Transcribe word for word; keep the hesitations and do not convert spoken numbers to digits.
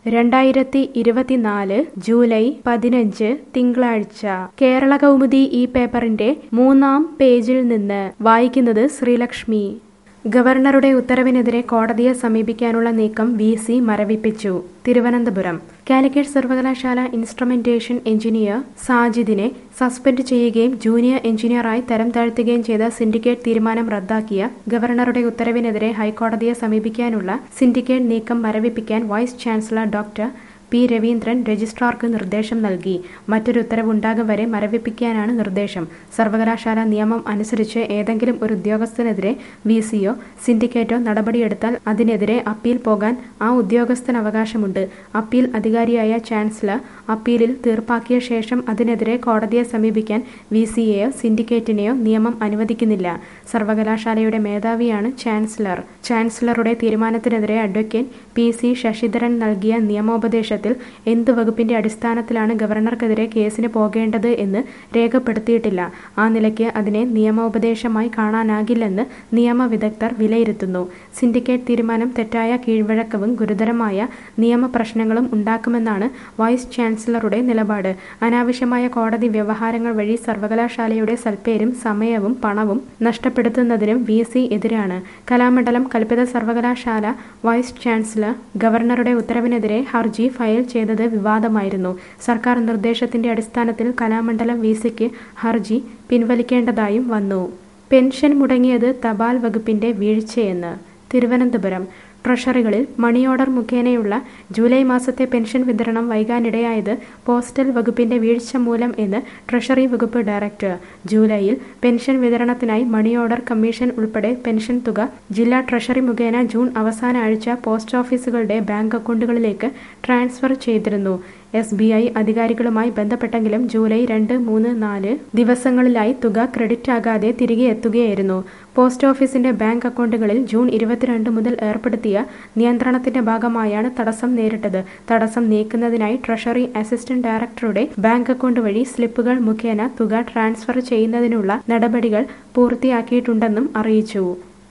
രണ്ടായിരത്തി ഇരുപത്തിനാല് ജൂലൈ പതിനഞ്ച് തിങ്കളാഴ്ച കേരള കൗമുദി ഈ പേപ്പറിന്റെ മൂന്നാം പേജിൽ നിന്ന് വായിക്കുന്നത് ശ്രീലക്ഷ്മി. ഗവർണറുടെ ഉത്തരവിനെതിരെ കോടതിയെ സമീപിക്കാനുള്ള നീക്കം വി സി മരവിപ്പിച്ചു. തിരുവനന്തപുരം കാലിക്കറ്റ് സർവകലാശാല ഇൻസ്ട്രുമെന്റേഷൻ എഞ്ചിനീയർ സാജിദിനെ സസ്പെൻഡ് ചെയ്യുകയും ജൂനിയർ എഞ്ചിനീയറായി തരം താഴ്ത്തുകയും ചെയ്ത സിൻഡിക്കേറ്റ് തീരുമാനം റദ്ദാക്കിയ ഗവർണറുടെ ഉത്തരവിനെതിരെ ഹൈക്കോടതിയെ സമീപിക്കാനുള്ള സിൻഡിക്കേറ്റ് നീക്കം മരവിപ്പിക്കാൻ vice chancellor doctor P Raveendran രജിസ്ട്രാർക്ക് നിർദ്ദേശം നൽകി. മറ്റൊരു ഉത്തരവുണ്ടാകും വരെ മരവിപ്പിക്കാനാണ് നിർദ്ദേശം. സർവകലാശാല നിയമം അനുസരിച്ച് ഏതെങ്കിലും ഒരു ഉദ്യോഗസ്ഥനെതിരെ വി സിയോ സിൻഡിക്കേറ്റോ നടപടിയെടുത്താൽ അതിനെതിരെ അപ്പീൽ പോകാൻ ആ ഉദ്യോഗസ്ഥന് അവകാശമുണ്ട്. അപ്പീൽ അധികാരിയായ ചാൻസലർ അപ്പീലിൽ തീർപ്പാക്കിയ ശേഷം അതിനെതിരെ കോടതിയെ സമീപിക്കാൻ വി സിയെയോ സിൻഡിക്കേറ്റിനെയോ നിയമം അനുവദിക്കുന്നില്ല. സർവകലാശാലയുടെ മേധാവിയാണ് ചാൻസലർ. ചാൻസലറുടെ തീരുമാനത്തിനെതിരെ അഡ്വക്കേറ്റ് പി സി ശശിധരൻ നൽകിയ നിയമോപദേശത്തിൽ എന്ത് വകുപ്പിന്റെ അടിസ്ഥാനത്തിലാണ് ഗവർണർക്കെതിരെ കേസിന് പോകേണ്ടത് എന്ന് രേഖപ്പെടുത്തിയിട്ടില്ല. ആ നിലയ്ക്ക് അതിനെ നിയമോപദേശമായി കാണാനാകില്ലെന്ന് നിയമവിദഗ്ധർ വിലയിരുത്തുന്നു. സിൻഡിക്കേറ്റ് തീരുമാനം തെറ്റായ കീഴ്വഴക്കവും ഗുരുതരമായ നിയമപ്രശ്നങ്ങളും ഉണ്ടാക്കുമെന്നാണ് വൈസ് ചാൻസലറുടെ നിലപാട്. അനാവശ്യമായ കോടതി വ്യവഹാരങ്ങൾ വഴി സർവകലാശാലയുടെ സൽപ്പേരും സമയവും പണവും നഷ്ടപ്പെടുത്തുന്നതിനും വി സി എതിരാണ്. കലാമണ്ഡലം കൽപ്പിത സർവകലാശാല വൈസ് ചാൻസലർ ഗവർണറുടെ ഉത്തരവിനെതിരെ ഹർജി ഫയൽ ചെയ്തത് വിവാദമായിരുന്നു. സർക്കാർ നിർദ്ദേശത്തിന്റെ അടിസ്ഥാനത്തിൽ കലാമണ്ഡലം വി സിക്ക് ഹർജി പിൻവലിക്കേണ്ടതായും വന്നു. പെൻഷൻ മുടങ്ങിയത് തപാൽ വകുപ്പിന്റെ വീഴ്ചയെന്ന് തിരുവനന്തപുരം ട്രഷറികളിൽ മണി ഓർഡർ മുഖേനയുള്ള ജൂലൈ മാസത്തെ പെൻഷൻ വിതരണം വൈകാനിടയായത് പോസ്റ്റൽ വകുപ്പിന്റെ വീഴ്ച മൂലം എന്ന് ട്രഷറി വകുപ്പ് ഡയറക്ടർ. ജൂലൈയിൽ പെൻഷൻ വിതരണത്തിനായി മണി ഓർഡർ കമ്മീഷൻ ഉൾപ്പെടെ പെൻഷൻ തുക ജില്ലാ ട്രഷറി മുഖേന ജൂൺ അവസാന ആഴ്ച പോസ്റ്റ് ഓഫീസുകളുടെ ബാങ്ക് അക്കൗണ്ടുകളിലേക്ക് ട്രാൻസ്ഫർ ചെയ്തിരുന്നു. എസ് ബി ഐ അധികാരികളുമായി ബന്ധപ്പെട്ടെങ്കിലും ജൂലൈ രണ്ട് മൂന്ന് നാല് ദിവസങ്ങളിലായി തുക ക്രെഡിറ്റ് ആകാതെ തിരികെ എത്തുകയായിരുന്നു. പോസ്റ്റ് ഓഫീസിന്റെ ബാങ്ക് അക്കൗണ്ടുകളിൽ ജൂൺ ഇരുപത്തിരണ്ട് മുതൽ ഏർപ്പെടുത്തിയ നിയന്ത്രണത്തിന്റെ ഭാഗമായാണ് തടസ്സം നേരിട്ടത്. തടസ്സം നീക്കുന്നതിനായി ട്രഷറി അസിസ്റ്റന്റ് ഡയറക്ടറുടെ ബാങ്ക് അക്കൗണ്ട് വഴി സ്ലിപ്പുകൾ മുഖേന തുക ട്രാൻസ്ഫർ ചെയ്യുന്നതിനുള്ള നടപടികൾ പൂർത്തിയാക്കിയിട്ടുണ്ടെന്നും അറിയിച്ചു.